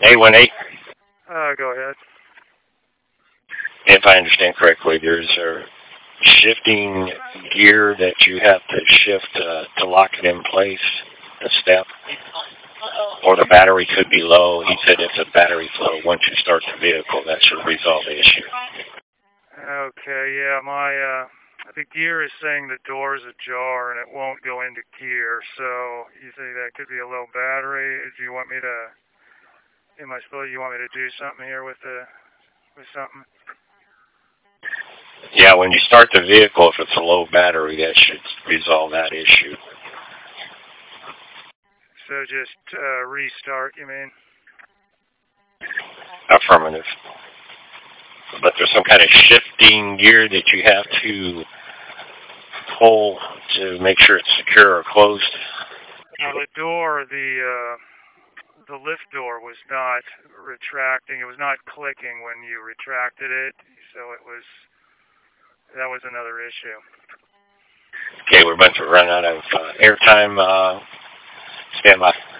818. Go ahead. If I understand correctly, there's a shifting gear that you have to shift to lock it in place, a step, or the battery could be low. He said if the battery's low, once you start the vehicle, that should resolve the issue. Okay, yeah, the gear is saying the door is ajar and it won't go into gear, so you say that could be a low battery. Do you want me to, you want me to do something here with something? Yeah, when you start the vehicle, if it's a low battery, that should resolve that issue. So just restart, you mean? Affirmative. But there's some kind of shifting gear that you have to pull to make sure it's secure or closed. Now the door, the lift door was not retracting. It was not clicking when you retracted it, so that was another issue. Okay, we're about to run out of airtime. Stand by.